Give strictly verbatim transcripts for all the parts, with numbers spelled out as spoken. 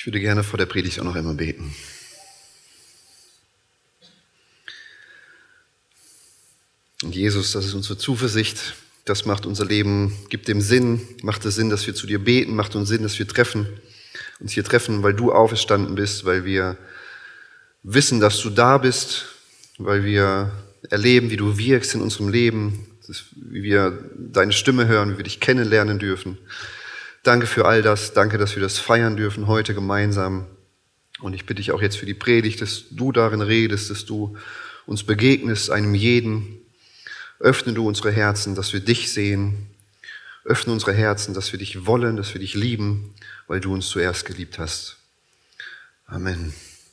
Ich würde gerne vor der Predigt auch noch einmal beten. Und Jesus, das ist unsere Zuversicht, das macht unser Leben, gibt dem Sinn, macht es Sinn, dass wir zu dir beten, macht uns Sinn, dass wir treffen, uns hier treffen, weil du auferstanden bist, weil wir wissen, dass du da bist, weil wir erleben, wie du wirkst in unserem Leben, wie wir deine Stimme hören, wie wir dich kennenlernen dürfen. Danke für all das, danke, dass wir das feiern dürfen heute gemeinsam. Und ich bitte dich auch jetzt für die Predigt, dass du darin redest, dass du uns begegnest, einem jeden. Öffne du unsere Herzen, dass wir dich sehen. Öffne unsere Herzen, dass wir dich wollen, dass wir dich lieben, weil du uns zuerst geliebt hast. Amen.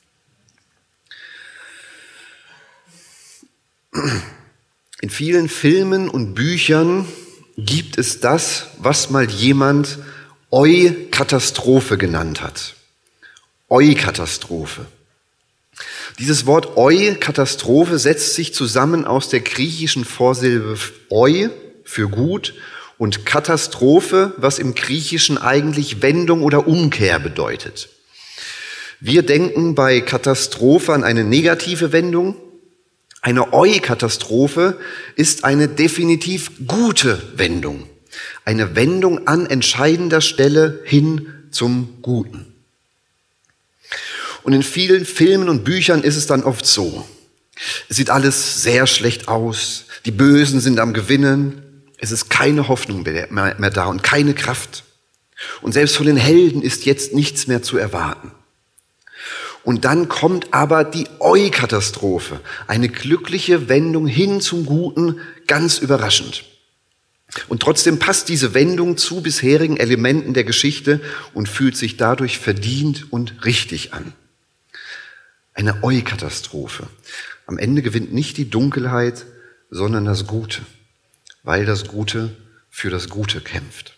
In vielen Filmen und Büchern gibt es das, was mal jemand Eu-Katastrophe genannt hat. Eu-Katastrophe. Dieses Wort Eu-Katastrophe setzt sich zusammen aus der griechischen Vorsilbe Eu für gut und Katastrophe, was im Griechischen eigentlich Wendung oder Umkehr bedeutet. Wir denken bei Katastrophe an eine negative Wendung. Eine Eu-Katastrophe ist eine definitiv gute Wendung. Eine Wendung an entscheidender Stelle hin zum Guten. Und in vielen Filmen und Büchern ist es dann oft so. Es sieht alles sehr schlecht aus. Die Bösen sind am Gewinnen. Es ist keine Hoffnung mehr, mehr da und keine Kraft. Und selbst von den Helden ist jetzt nichts mehr zu erwarten. Und dann kommt aber die Eu-Katastrophe, eine glückliche Wendung hin zum Guten, ganz überraschend. Und trotzdem passt diese Wendung zu bisherigen Elementen der Geschichte und fühlt sich dadurch verdient und richtig an. Eine Eu-Katastrophe. Am Ende gewinnt nicht die Dunkelheit, sondern das Gute, weil das Gute für das Gute kämpft.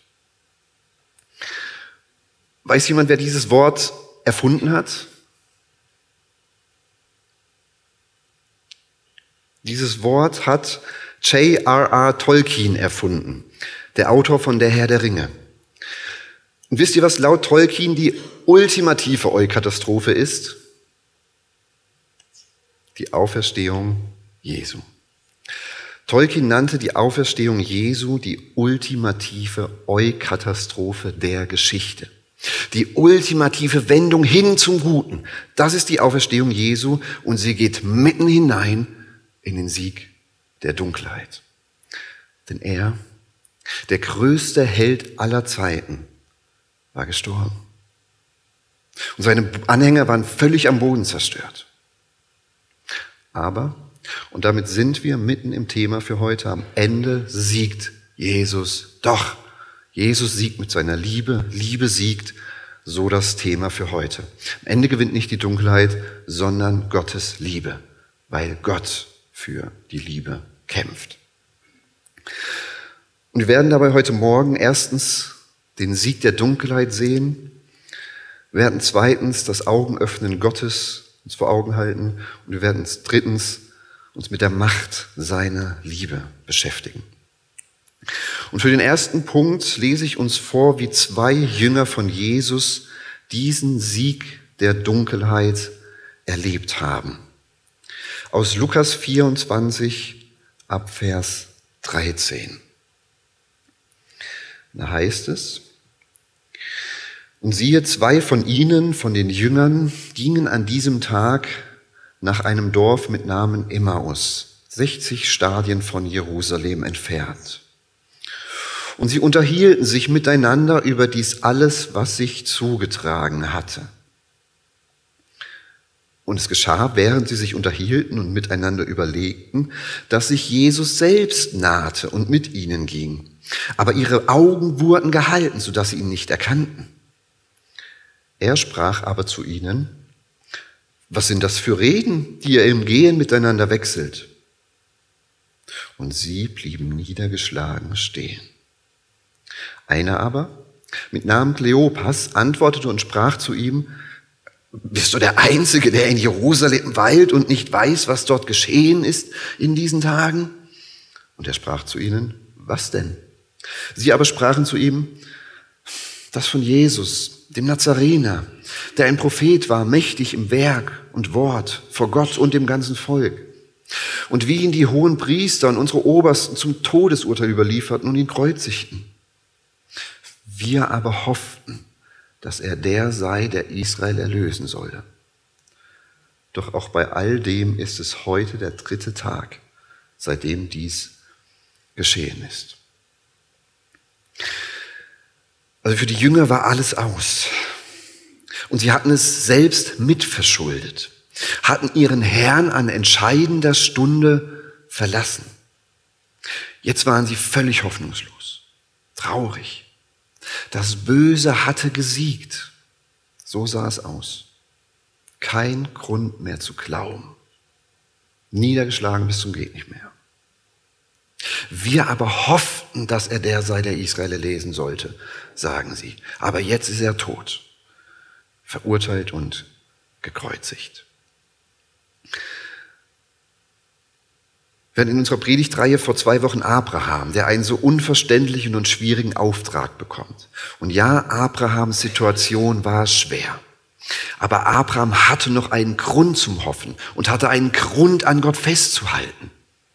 Weiß jemand, wer dieses Wort erfunden hat? Dieses Wort hat J R R Tolkien erfunden, der Autor von Der Herr der Ringe. Und wisst ihr, was laut Tolkien die ultimative Eu-Katastrophe ist? Die Auferstehung Jesu. Tolkien nannte die Auferstehung Jesu die ultimative Eu-Katastrophe der Geschichte. Die ultimative Wendung hin zum Guten. Das ist die Auferstehung Jesu und sie geht mitten hinein in den Sieg der Dunkelheit. Denn er, der größte Held aller Zeiten, war gestorben. Und seine Anhänger waren völlig am Boden zerstört. Aber, und damit sind wir mitten im Thema für heute, am Ende siegt Jesus doch. Jesus siegt mit seiner Liebe, Liebe siegt, so das Thema für heute. Am Ende gewinnt nicht die Dunkelheit, sondern Gottes Liebe, weil Gott für die Liebe kämpft. Und wir werden dabei heute Morgen erstens den Sieg der Dunkelheit sehen, wir werden zweitens das Augenöffnen Gottes uns vor Augen halten und wir werden drittens uns mit der Macht seiner Liebe beschäftigen. Und für den ersten Punkt lese ich uns vor, wie zwei Jünger von Jesus diesen Sieg der Dunkelheit erlebt haben. Aus Lukas vierundzwanzig ab Vers dreizehn. Da heißt es: Und siehe, zwei von ihnen, von den Jüngern, gingen an diesem Tag nach einem Dorf mit Namen Emmaus, sechzig Stadien von Jerusalem entfernt. Und sie unterhielten sich miteinander über dies alles, was sich zugetragen hatte. Und es geschah, während sie sich unterhielten und miteinander überlegten, dass sich Jesus selbst nahte und mit ihnen ging. Aber ihre Augen wurden gehalten, sodass sie ihn nicht erkannten. Er sprach aber zu ihnen: Was sind das für Reden, die ihr im Gehen miteinander wechselt? Und sie blieben niedergeschlagen stehen. Einer aber, mit Namen Kleopas, antwortete und sprach zu ihm: Bist du der Einzige, der in Jerusalem weilt und nicht weiß, was dort geschehen ist in diesen Tagen? Und er sprach zu ihnen: Was denn? Sie aber sprachen zu ihm: Das von Jesus, dem Nazarener, der ein Prophet war, mächtig im Werk und Wort vor Gott und dem ganzen Volk. Und wie ihn die hohen Priester und unsere Obersten zum Todesurteil überlieferten und ihn kreuzigten. Wir aber hofften, dass er der sei, der Israel erlösen solle. Doch auch bei all dem ist es heute der dritte Tag, seitdem dies geschehen ist. Also für die Jünger war alles aus. Und sie hatten es selbst mitverschuldet, hatten ihren Herrn an entscheidender Stunde verlassen. Jetzt waren sie völlig hoffnungslos, traurig. Das Böse hatte gesiegt. So sah es aus. Kein Grund mehr zu glauben. Niedergeschlagen bis zum geht nicht mehr. Wir aber hofften, dass er der sei, der Israel erlesen sollte, sagen sie. Aber jetzt ist er tot, verurteilt und gekreuzigt. Wir hatten in unserer Predigtreihe vor zwei Wochen Abraham, der einen so unverständlichen und schwierigen Auftrag bekommt. Und ja, Abrahams Situation war schwer. Aber Abraham hatte noch einen Grund zum Hoffen und hatte einen Grund, an Gott festzuhalten.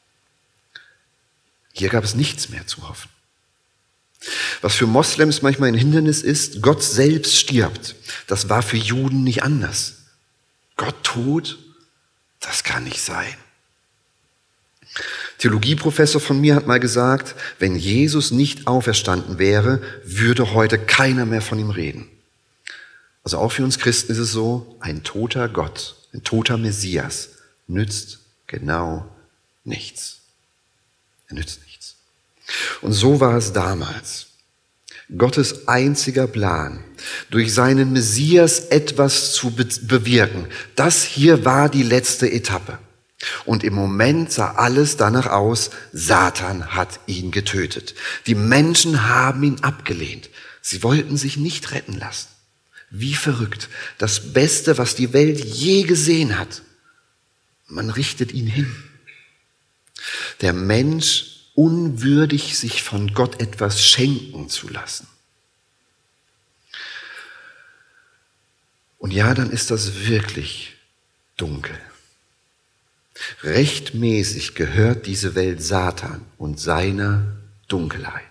Hier gab es nichts mehr zu hoffen. Was für Moslems manchmal ein Hindernis ist, Gott selbst stirbt. Das war für Juden nicht anders. Gott tot? Das kann nicht sein. Theologieprofessor von mir hat mal gesagt, wenn Jesus nicht auferstanden wäre, würde heute keiner mehr von ihm reden. Also auch für uns Christen ist es so, ein toter Gott, ein toter Messias nützt genau nichts. Er nützt nichts. Und so war es damals. Gottes einziger Plan, durch seinen Messias etwas zu be- bewirken, das hier war die letzte Etappe. Und im Moment sah alles danach aus, Satan hat ihn getötet. Die Menschen haben ihn abgelehnt. Sie wollten sich nicht retten lassen. Wie verrückt. Das Beste, was die Welt je gesehen hat. Man richtet ihn hin. Der Mensch unwürdig, sich von Gott etwas schenken zu lassen. Und ja, dann ist das wirklich dunkel. Rechtmäßig gehört diese Welt Satan und seiner Dunkelheit.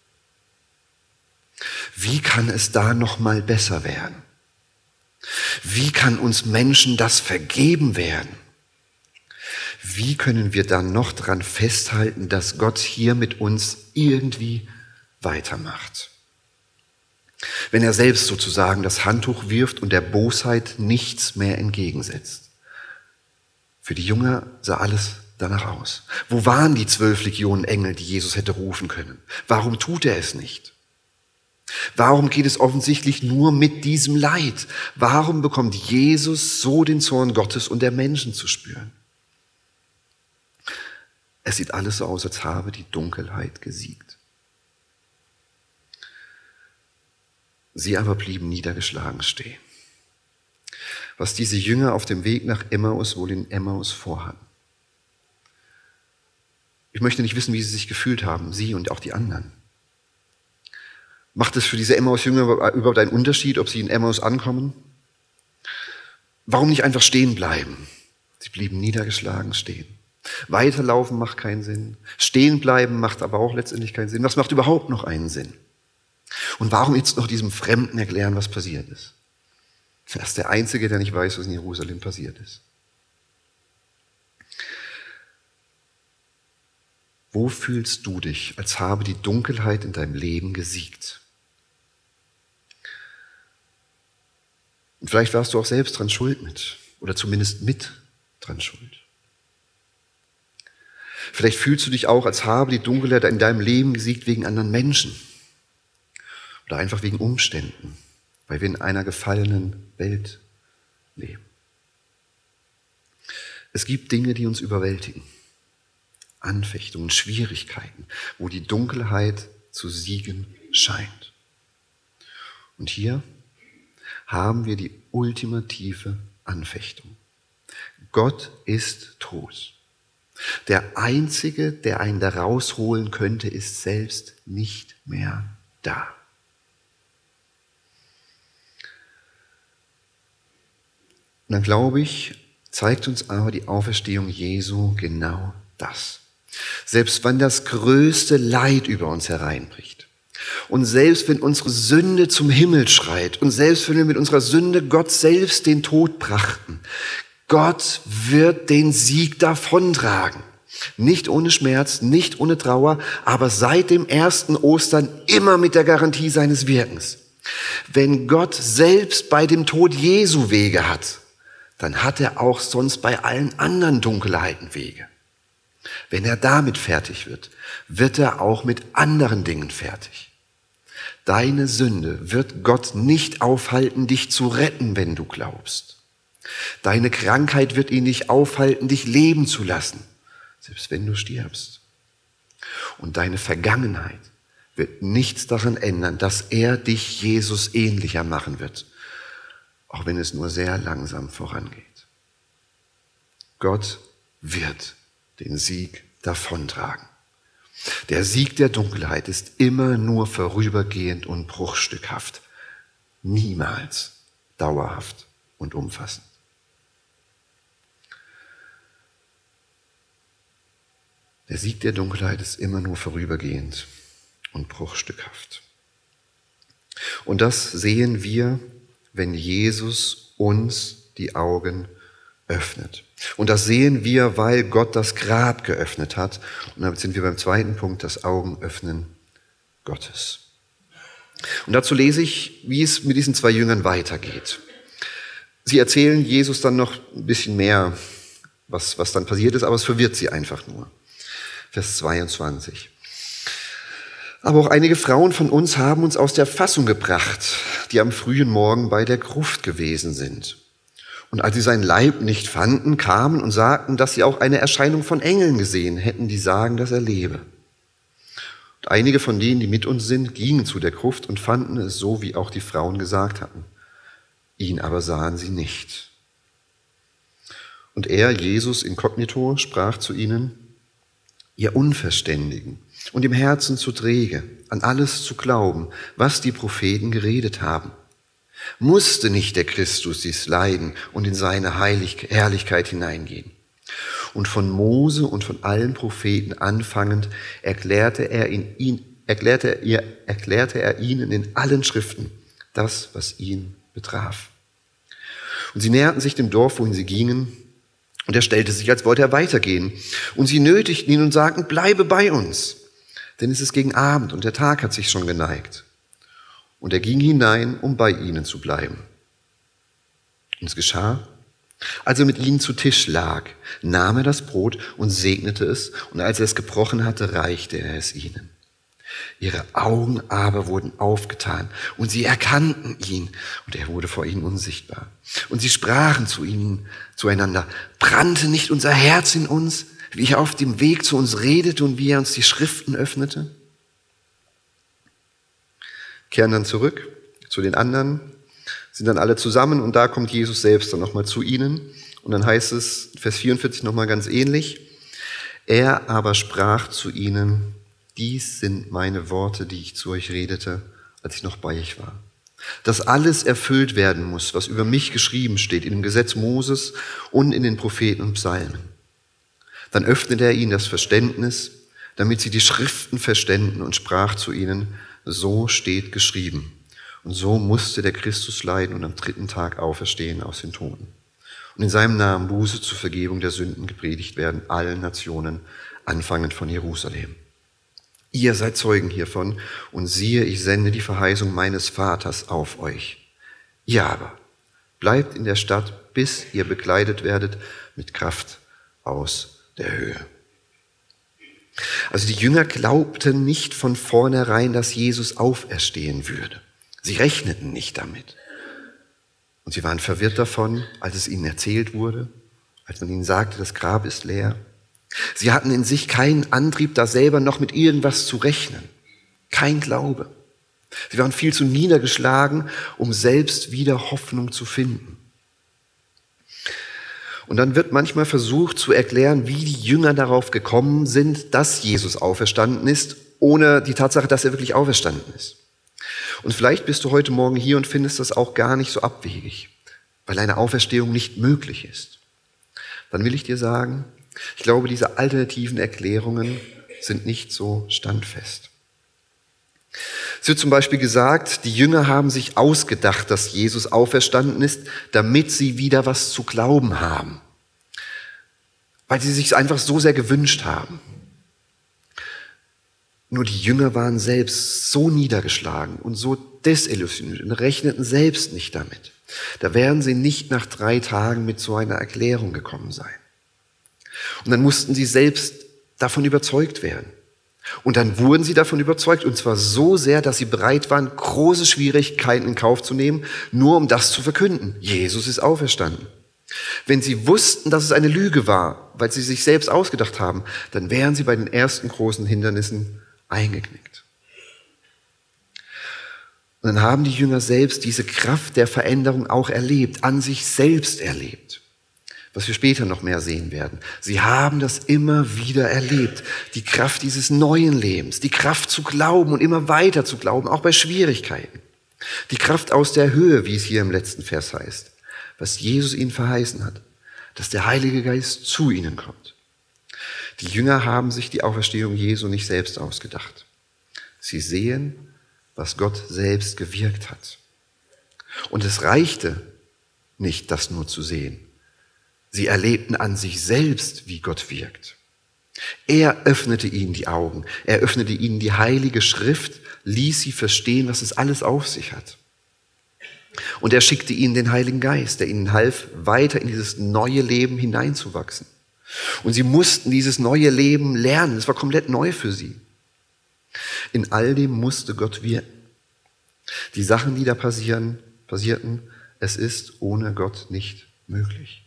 Wie kann es da noch mal besser werden? Wie kann uns Menschen das vergeben werden? Wie können wir dann noch daran festhalten, dass Gott hier mit uns irgendwie weitermacht? Wenn er selbst sozusagen das Handtuch wirft und der Bosheit nichts mehr entgegensetzt. Für die Jünger sah alles danach aus. Wo waren die zwölf Legionen Engel, die Jesus hätte rufen können? Warum tut er es nicht? Warum geht es offensichtlich nur mit diesem Leid? Warum bekommt Jesus so den Zorn Gottes und der Menschen zu spüren? Es sieht alles so aus, als habe die Dunkelheit gesiegt. Sie aber blieben niedergeschlagen stehen. Was diese Jünger auf dem Weg nach Emmaus wohl in Emmaus vorhatten. Ich möchte nicht wissen, wie sie sich gefühlt haben, sie und auch die anderen. Macht es für diese Emmaus-Jünger überhaupt einen Unterschied, ob sie in Emmaus ankommen? Warum nicht einfach stehen bleiben? Sie blieben niedergeschlagen stehen. Weiterlaufen macht keinen Sinn. Stehen bleiben macht aber auch letztendlich keinen Sinn. Was macht überhaupt noch einen Sinn? Und warum jetzt noch diesem Fremden erklären, was passiert ist? Er ist der Einzige, der nicht weiß, was in Jerusalem passiert ist. Wo fühlst du dich, als habe die Dunkelheit in deinem Leben gesiegt? Und vielleicht warst du auch selbst dran schuld mit, oder zumindest mit dran schuld. Vielleicht fühlst du dich auch, als habe die Dunkelheit in deinem Leben gesiegt wegen anderen Menschen oder einfach wegen Umständen, weil wir in einer gefallenen Welt leben. Es gibt Dinge, die uns überwältigen. Anfechtungen, Schwierigkeiten, wo die Dunkelheit zu siegen scheint. Und hier haben wir die ultimative Anfechtung. Gott ist tot. Der Einzige, der einen da rausholen könnte, ist selbst nicht mehr da. Und dann glaube ich, zeigt uns aber die Auferstehung Jesu genau das. Selbst wenn das größte Leid über uns hereinbricht und selbst wenn unsere Sünde zum Himmel schreit und selbst wenn wir mit unserer Sünde Gott selbst den Tod brachten, Gott wird den Sieg davontragen. Nicht ohne Schmerz, nicht ohne Trauer, aber seit dem ersten Ostern immer mit der Garantie seines Wirkens. Wenn Gott selbst bei dem Tod Jesu Wege hat, dann hat er auch sonst bei allen anderen Dunkelheiten Wege. Wenn er damit fertig wird, wird er auch mit anderen Dingen fertig. Deine Sünde wird Gott nicht aufhalten, dich zu retten, wenn du glaubst. Deine Krankheit wird ihn nicht aufhalten, dich leben zu lassen, selbst wenn du stirbst. Und deine Vergangenheit wird nichts daran ändern, dass er dich Jesus ähnlicher machen wird, auch wenn es nur sehr langsam vorangeht. Gott wird den Sieg davontragen. Der Sieg der Dunkelheit ist immer nur vorübergehend und bruchstückhaft, niemals dauerhaft und umfassend. Der Sieg der Dunkelheit ist immer nur vorübergehend und bruchstückhaft. Und das sehen wir, wenn Jesus uns die Augen öffnet. Und das sehen wir, weil Gott das Grab geöffnet hat. Und damit sind wir beim zweiten Punkt, das Augenöffnen Gottes. Und dazu lese ich, wie es mit diesen zwei Jüngern weitergeht. Sie erzählen Jesus dann noch ein bisschen mehr, was, was dann passiert ist, aber es verwirrt sie einfach nur. Vers zweiundzwanzig. Aber auch einige Frauen von uns haben uns aus der Fassung gebracht, die am frühen Morgen bei der Gruft gewesen sind. Und als sie seinen Leib nicht fanden, kamen und sagten, dass sie auch eine Erscheinung von Engeln gesehen hätten, die sagen, dass er lebe. Und einige von denen, die mit uns sind, gingen zu der Gruft und fanden es so, wie auch die Frauen gesagt hatten. Ihn aber sahen sie nicht. Und er, Jesus inkognito, sprach zu ihnen: Ihr Unverständigen und im Herzen zu träge, an alles zu glauben, was die Propheten geredet haben. Musste nicht der Christus dies leiden und in seine Heilig- Herrlichkeit hineingehen? Und von Mose und von allen Propheten anfangend erklärte er, in ihn, erklärte, er, erklärte er ihnen in allen Schriften das, was ihn betraf. Und sie näherten sich dem Dorf, wohin sie gingen, und er stellte sich, als wollte er weitergehen. Und sie nötigten ihn und sagten: Bleibe bei uns, denn es ist gegen Abend und der Tag hat sich schon geneigt. Und er ging hinein, um bei ihnen zu bleiben. Und es geschah, als er mit ihnen zu Tisch lag, nahm er das Brot und segnete es, und als er es gebrochen hatte, reichte er es ihnen. Ihre Augen aber wurden aufgetan, und sie erkannten ihn, und er wurde vor ihnen unsichtbar. Und sie sprachen zu ihnen, zueinander: Brannte nicht unser Herz in uns, wie er auf dem Weg zu uns redete und wie er uns die Schriften öffnete? Kehren dann zurück zu den anderen, sind dann alle zusammen, und da kommt Jesus selbst dann nochmal zu ihnen. Und dann heißt es, Vers vierundvierzig nochmal ganz ähnlich: Er aber sprach zu ihnen: Dies sind meine Worte, die ich zu euch redete, als ich noch bei euch war. Dass alles erfüllt werden muss, was über mich geschrieben steht in dem Gesetz Moses und in den Propheten und Psalmen. Dann öffnete er ihnen das Verständnis, damit sie die Schriften verständen, und sprach zu ihnen: So steht geschrieben. Und so musste der Christus leiden und am dritten Tag auferstehen aus den Toten. Und in seinem Namen Buße zur Vergebung der Sünden gepredigt werden allen Nationen, anfangend von Jerusalem. Ihr seid Zeugen hiervon, und siehe, ich sende die Verheißung meines Vaters auf euch. Ihr aber bleibt in der Stadt, bis ihr bekleidet werdet mit Kraft aus der Höhe. Also die Jünger glaubten nicht von vornherein, dass Jesus auferstehen würde. Sie rechneten nicht damit. Und sie waren verwirrt davon, als es ihnen erzählt wurde, als man ihnen sagte, das Grab ist leer. Sie hatten in sich keinen Antrieb, da selber noch mit irgendwas zu rechnen. Kein Glaube. Sie waren viel zu niedergeschlagen, um selbst wieder Hoffnung zu finden. Und dann wird manchmal versucht zu erklären, wie die Jünger darauf gekommen sind, dass Jesus auferstanden ist, ohne die Tatsache, dass er wirklich auferstanden ist. Und vielleicht bist du heute Morgen hier und findest das auch gar nicht so abwegig. weil eine Auferstehung nicht möglich ist, dann will ich dir sagen, ich glaube, diese alternativen Erklärungen sind nicht so standfest. Es wird zum Beispiel gesagt, die Jünger haben sich ausgedacht, dass Jesus auferstanden ist, damit sie wieder was zu glauben haben, weil sie sich einfach so sehr gewünscht haben. Nur die Jünger waren selbst so niedergeschlagen und so desillusioniert und rechneten selbst nicht damit. Da wären sie nicht nach drei Tagen mit so einer Erklärung gekommen sein. Und dann mussten sie selbst davon überzeugt werden. Und dann wurden sie davon überzeugt, und zwar so sehr, dass sie bereit waren, große Schwierigkeiten in Kauf zu nehmen, nur um das zu verkünden. Jesus ist auferstanden. Wenn sie wussten, dass es eine Lüge war, weil sie sich selbst ausgedacht haben, dann wären sie bei den ersten großen Hindernissen eingeknickt. Und dann haben die Jünger selbst diese Kraft der Veränderung auch erlebt, an sich selbst erlebt, was wir später noch mehr sehen werden. Sie haben das immer wieder erlebt, die Kraft dieses neuen Lebens, die Kraft zu glauben und immer weiter zu glauben, auch bei Schwierigkeiten. Die Kraft aus der Höhe, wie es hier im letzten Vers heißt, was Jesus ihnen verheißen hat, dass der Heilige Geist zu ihnen kommt. Die Jünger haben sich die Auferstehung Jesu nicht selbst ausgedacht. Sie sehen, was Gott selbst gewirkt hat. Und es reichte nicht, das nur zu sehen. Sie erlebten an sich selbst, wie Gott wirkt. Er öffnete ihnen die Augen. Er öffnete ihnen die Heilige Schrift, ließ sie verstehen, was es alles auf sich hat. Und er schickte ihnen den Heiligen Geist, der ihnen half, weiter in dieses neue Leben hineinzuwachsen. Und sie mussten dieses neue Leben lernen. Es war komplett neu für sie. In all dem musste Gott wirken. Die Sachen, die da passieren, passierten, es ist ohne Gott nicht möglich.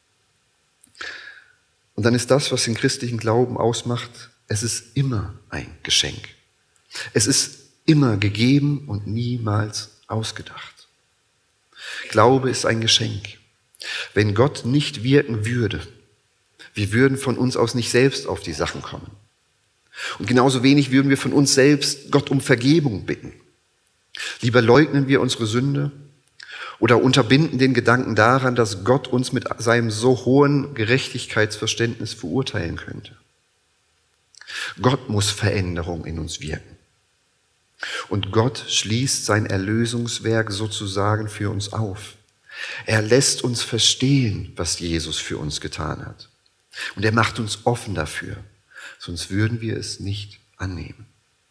Und dann ist das, was den christlichen Glauben ausmacht, es ist immer ein Geschenk. Es ist immer gegeben und niemals ausgedacht. Glaube ist ein Geschenk. Wenn Gott nicht wirken würde, wir würden von uns aus nicht selbst auf die Sachen kommen. Und genauso wenig würden wir von uns selbst Gott um Vergebung bitten. Lieber leugnen wir unsere Sünde oder unterbinden den Gedanken daran, dass Gott uns mit seinem so hohen Gerechtigkeitsverständnis verurteilen könnte. Gott muss Veränderung in uns wirken. Und Gott schließt sein Erlösungswerk sozusagen für uns auf. Er lässt uns verstehen, was Jesus für uns getan hat. Und er macht uns offen dafür, sonst würden wir es nicht annehmen.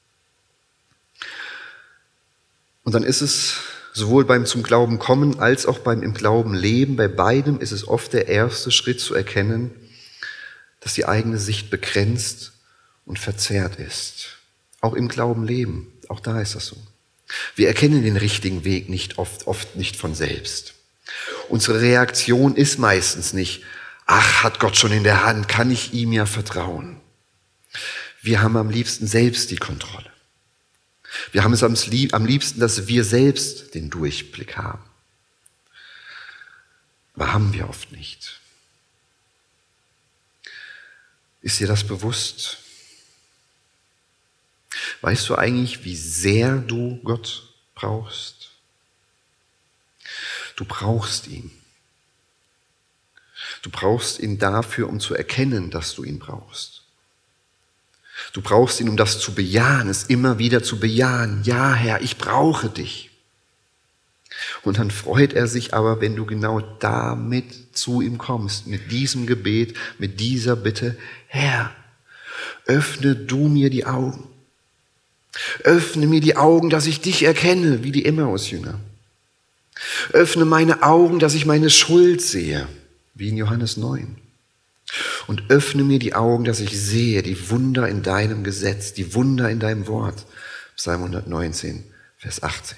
Und dann ist es sowohl beim zum Glauben kommen als auch beim im Glauben leben, bei beidem ist es oft der erste Schritt zu erkennen, dass die eigene Sicht begrenzt und verzerrt ist. Auch im Glauben leben, auch da ist das so. Wir erkennen den richtigen Weg nicht oft, oft nicht von selbst. Unsere Reaktion ist meistens nicht, ach, hat Gott schon in der Hand, kann ich ihm ja vertrauen. Wir haben am liebsten selbst die Kontrolle. Wir haben es am liebsten, dass wir selbst den Durchblick haben. Aber haben wir oft nicht. Ist dir das bewusst? Weißt du eigentlich, wie sehr du Gott brauchst? Du brauchst ihn. Du brauchst ihn dafür, um zu erkennen, dass du ihn brauchst. Du brauchst ihn, um das zu bejahen, es immer wieder zu bejahen. Ja, Herr, ich brauche dich. Und dann freut er sich aber, wenn du genau damit zu ihm kommst, mit diesem Gebet, mit dieser Bitte, Herr, öffne du mir die Augen. Öffne mir die Augen, dass ich dich erkenne, wie die Emmaus-Jünger. Öffne meine Augen, dass ich meine Schuld sehe, wie in Johannes neun. Und öffne mir die Augen, dass ich sehe die Wunder in deinem Gesetz, die Wunder in deinem Wort. Psalm hundertneunzehn, Vers achtzehn.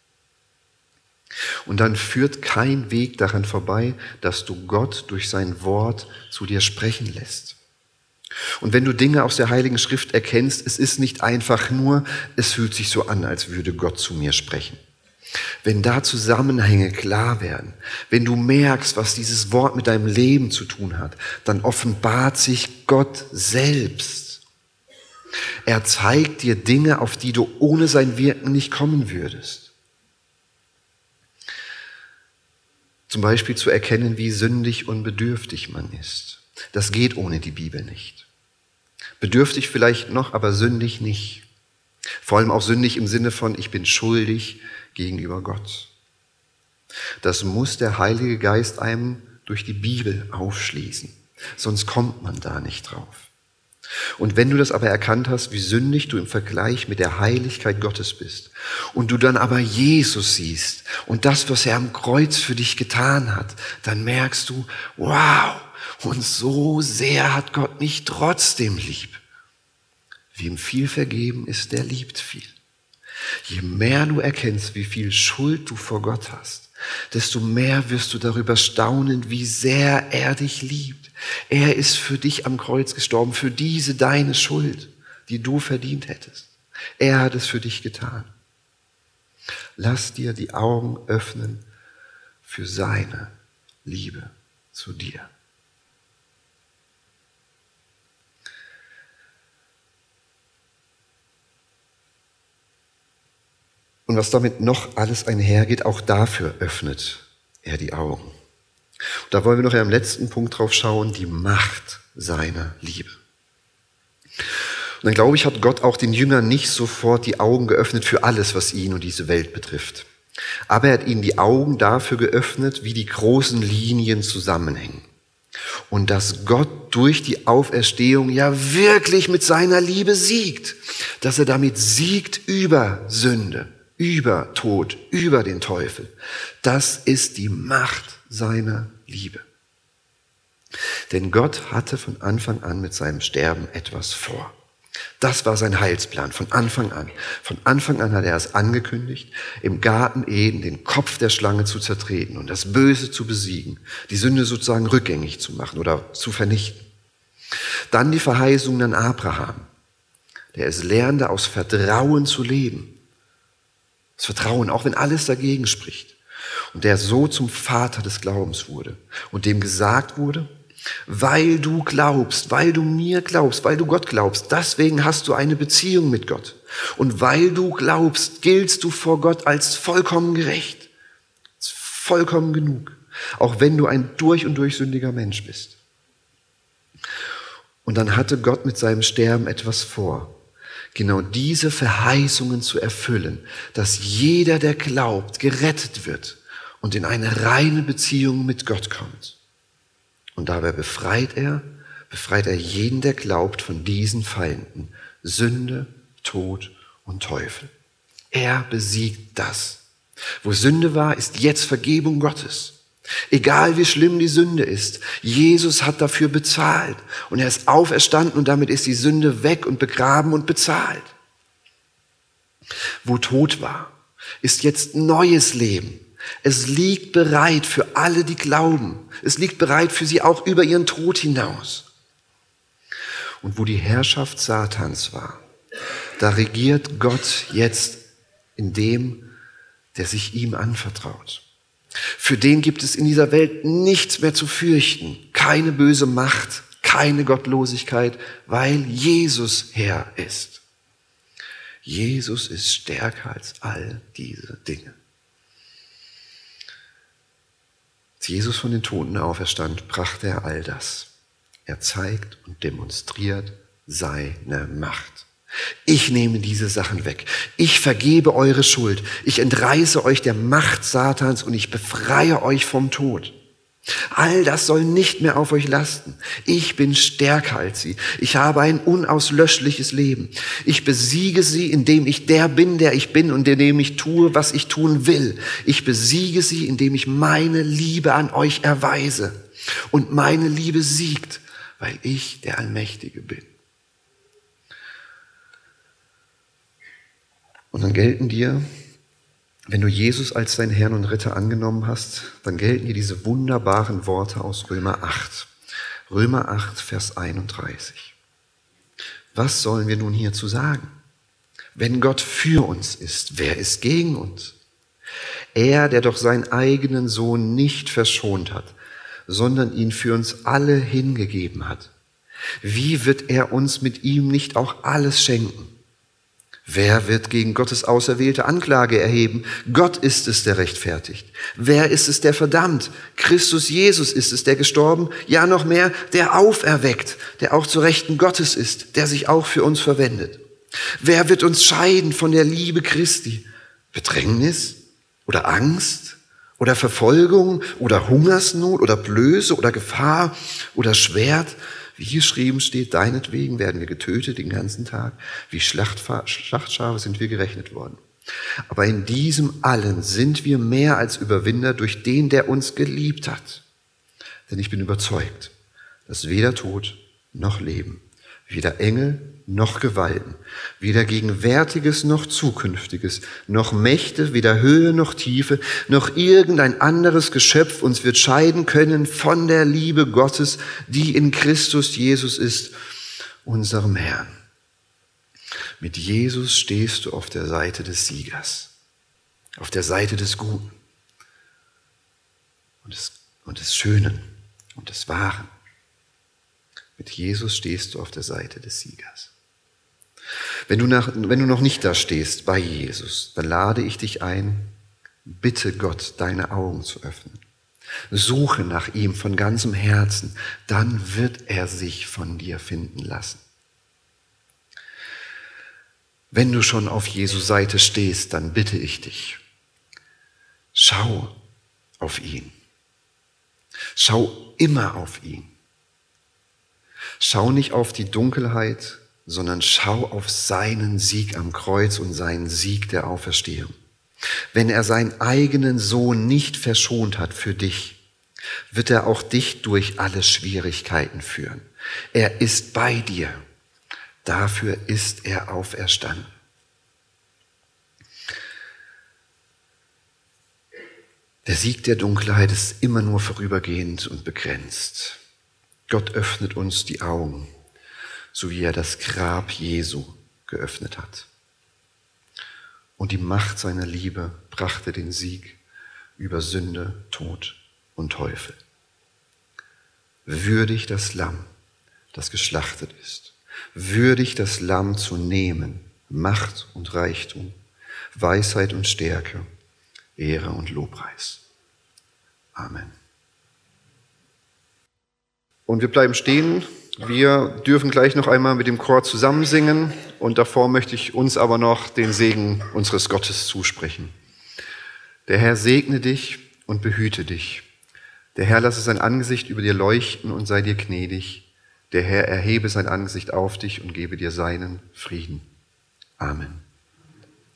Und dann führt kein Weg daran vorbei, dass du Gott durch sein Wort zu dir sprechen lässt. Und wenn du Dinge aus der Heiligen Schrift erkennst, es ist nicht einfach nur, es fühlt sich so an, als würde Gott zu mir sprechen. Wenn da Zusammenhänge klar werden, wenn du merkst, was dieses Wort mit deinem Leben zu tun hat, dann offenbart sich Gott selbst. Er zeigt dir Dinge, auf die du ohne sein Wirken nicht kommen würdest. Zum Beispiel zu erkennen, wie sündig und bedürftig man ist. Das geht ohne die Bibel nicht. Bedürftig vielleicht noch, aber sündig nicht. Vor allem auch sündig im Sinne von, ich bin schuldig gegenüber Gott. Das muss der Heilige Geist einem durch die Bibel aufschließen. Sonst kommt man da nicht drauf. Und wenn du das aber erkannt hast, wie sündig du im Vergleich mit der Heiligkeit Gottes bist und du dann aber Jesus siehst und das, was er am Kreuz für dich getan hat, dann merkst du, wow, und so sehr hat Gott mich trotzdem lieb. Wem viel vergeben ist, der liebt viel. Je mehr du erkennst, wie viel Schuld du vor Gott hast, desto mehr wirst du darüber staunen, wie sehr er dich liebt. Er ist für dich am Kreuz gestorben, für diese deine Schuld, die du verdient hättest. Er hat es für dich getan. Lass dir die Augen öffnen für seine Liebe zu dir. Und was damit noch alles einhergeht, auch dafür öffnet er die Augen. Und da wollen wir noch am letzten Punkt drauf schauen, die Macht seiner Liebe. Und dann glaube ich, hat Gott auch den Jüngern nicht sofort die Augen geöffnet für alles, was ihn und diese Welt betrifft. Aber er hat ihnen die Augen dafür geöffnet, wie die großen Linien zusammenhängen. Und dass Gott durch die Auferstehung ja wirklich mit seiner Liebe siegt. Dass er damit siegt über Sünde, über Tod, über den Teufel. Das ist die Macht seiner Liebe. Denn Gott hatte von Anfang an mit seinem Sterben etwas vor. Das war sein Heilsplan von Anfang an. Von Anfang an hat er es angekündigt, im Garten Eden den Kopf der Schlange zu zertreten und das Böse zu besiegen, die Sünde sozusagen rückgängig zu machen oder zu vernichten. Dann die Verheißungen an Abraham, der es lernte, aus Vertrauen zu leben. Das Vertrauen, auch wenn alles dagegen spricht. Und der so zum Vater des Glaubens wurde und dem gesagt wurde, weil du glaubst, weil du mir glaubst, weil du Gott glaubst, deswegen hast du eine Beziehung mit Gott. Und weil du glaubst, giltst du vor Gott als vollkommen gerecht, als vollkommen genug, auch wenn du ein durch und durch sündiger Mensch bist. Und dann hatte Gott mit seinem Sterben etwas vor, genau diese Verheißungen zu erfüllen, dass jeder, der glaubt, gerettet wird und in eine reine Beziehung mit Gott kommt. Und dabei befreit er, befreit er jeden, der glaubt, von diesen Feinden, Sünde, Tod und Teufel. Er besiegt das. Wo Sünde war, ist jetzt Vergebung Gottes. Egal wie schlimm die Sünde ist, Jesus hat dafür bezahlt. Und er ist auferstanden und damit ist die Sünde weg und begraben und bezahlt. Wo Tod war, ist jetzt neues Leben. Es liegt bereit für alle, die glauben. Es liegt bereit für sie auch über ihren Tod hinaus. Und wo die Herrschaft Satans war, da regiert Gott jetzt in dem, der sich ihm anvertraut. Für den gibt es in dieser Welt nichts mehr zu fürchten, keine böse Macht, keine Gottlosigkeit, weil Jesus Herr ist. Jesus ist stärker als all diese Dinge. Als Jesus von den Toten auferstand, brachte er all das. Er zeigt und demonstriert seine Macht. Ich nehme diese Sachen weg. Ich vergebe eure Schuld. Ich entreiße euch der Macht Satans und ich befreie euch vom Tod. All das soll nicht mehr auf euch lasten. Ich bin stärker als sie. Ich habe ein unauslöschliches Leben. Ich besiege sie, indem ich der bin, der ich bin und indem ich tue, was ich tun will. Ich besiege sie, indem ich meine Liebe an euch erweise. Und meine Liebe siegt, weil ich der Allmächtige bin. Und dann gelten dir, wenn du Jesus als deinen Herrn und Ritter angenommen hast, dann gelten dir diese wunderbaren Worte aus Römer acht. Römer acht, Vers einunddreißig. Was sollen wir nun hierzu sagen? Wenn Gott für uns ist, wer ist gegen uns? Er, der doch seinen eigenen Sohn nicht verschont hat, sondern ihn für uns alle hingegeben hat. Wie wird er uns mit ihm nicht auch alles schenken? Wer wird gegen Gottes Auserwählte Anklage erheben? Gott ist es, der rechtfertigt. Wer ist es, der verdammt? Christus Jesus ist es, der gestorben, ja noch mehr, der auferweckt, der auch zu Rechten Gottes ist, der sich auch für uns verwendet. Wer wird uns scheiden von der Liebe Christi? Bedrängnis oder Angst oder Verfolgung oder Hungersnot oder Blöße oder Gefahr oder Schwert? Wie geschrieben steht, deinetwegen werden wir getötet den ganzen Tag. Wie Schlachtschafe sind wir gerechnet worden. Aber in diesem allen sind wir mehr als Überwinder durch den, der uns geliebt hat. Denn ich bin überzeugt, dass weder Tod noch Leben, weder Engel noch Gewalten, weder Gegenwärtiges noch Zukünftiges, noch Mächte, weder Höhe noch Tiefe, noch irgendein anderes Geschöpf uns wird scheiden können von der Liebe Gottes, die in Christus Jesus ist, unserem Herrn. Mit Jesus stehst du auf der Seite des Siegers, auf der Seite des Guten und des, und des Schönen und des Wahren. Mit Jesus stehst du auf der Seite des Siegers. Wenn du, nach, wenn du noch nicht da stehst bei Jesus, dann lade ich dich ein, bitte Gott, deine Augen zu öffnen. Suche nach ihm von ganzem Herzen, dann wird er sich von dir finden lassen. Wenn du schon auf Jesu Seite stehst, dann bitte ich dich, schau auf ihn. Schau immer auf ihn. Schau nicht auf die Dunkelheit, sondern schau auf seinen Sieg am Kreuz und seinen Sieg der Auferstehung. Wenn er seinen eigenen Sohn nicht verschont hat für dich, wird er auch dich durch alle Schwierigkeiten führen. Er ist bei dir. Dafür ist er auferstanden. Der Sieg der Dunkelheit ist immer nur vorübergehend und begrenzt. Gott öffnet uns die Augen, so wie er das Grab Jesu geöffnet hat. Und die Macht seiner Liebe brachte den Sieg über Sünde, Tod und Teufel. Würdig das Lamm, das geschlachtet ist, würdig das Lamm zu nehmen, Macht und Reichtum, Weisheit und Stärke, Ehre und Lobpreis. Amen. Und wir bleiben stehen. Wir dürfen gleich noch einmal mit dem Chor zusammen singen und davor möchte ich uns aber noch den Segen unseres Gottes zusprechen. Der Herr segne dich und behüte dich. Der Herr lasse sein Angesicht über dir leuchten und sei dir gnädig. Der Herr erhebe sein Angesicht auf dich und gebe dir seinen Frieden. Amen.